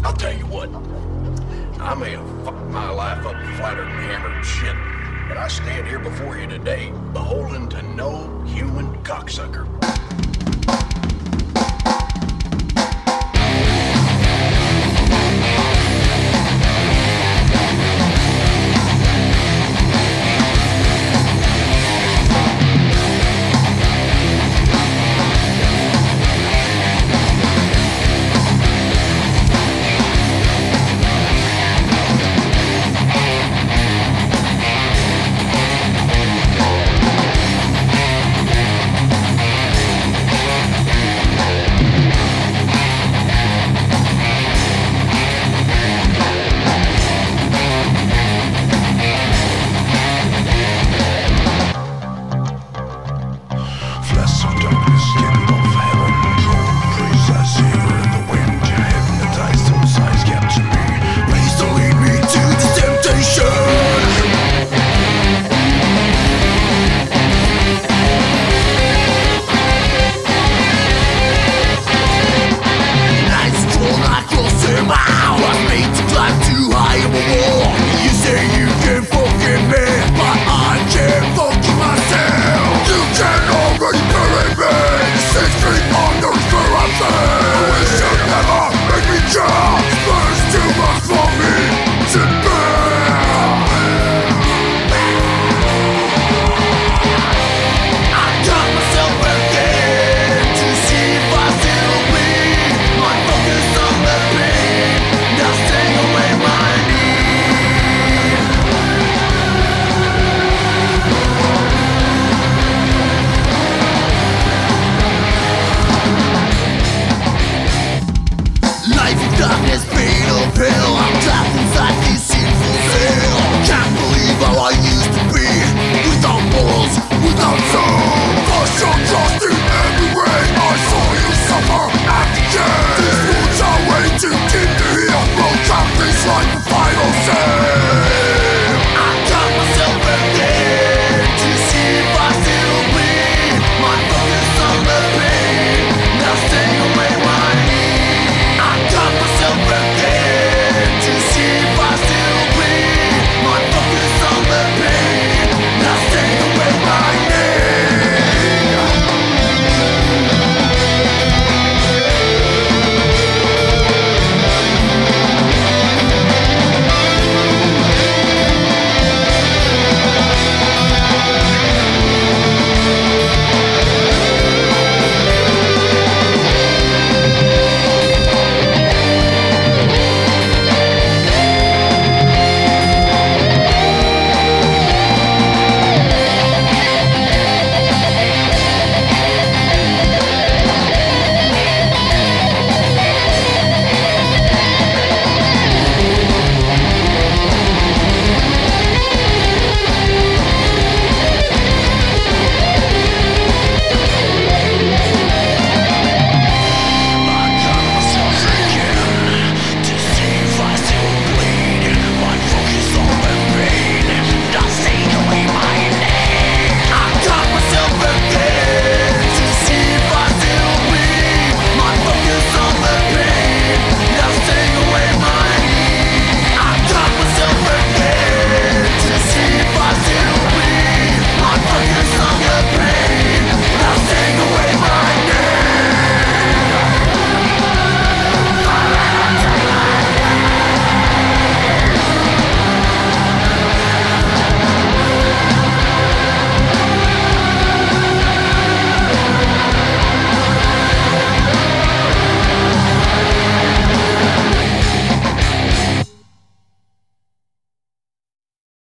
I'll tell you what. I may have fucked my life up flatter than hammered shit, but I stand here before you today beholden to no human cocksucker. Darkness, fatal pill. I'm trapped inside this sinful cell. Can't believe how I used to be, without morals, without soul. For sure, trust in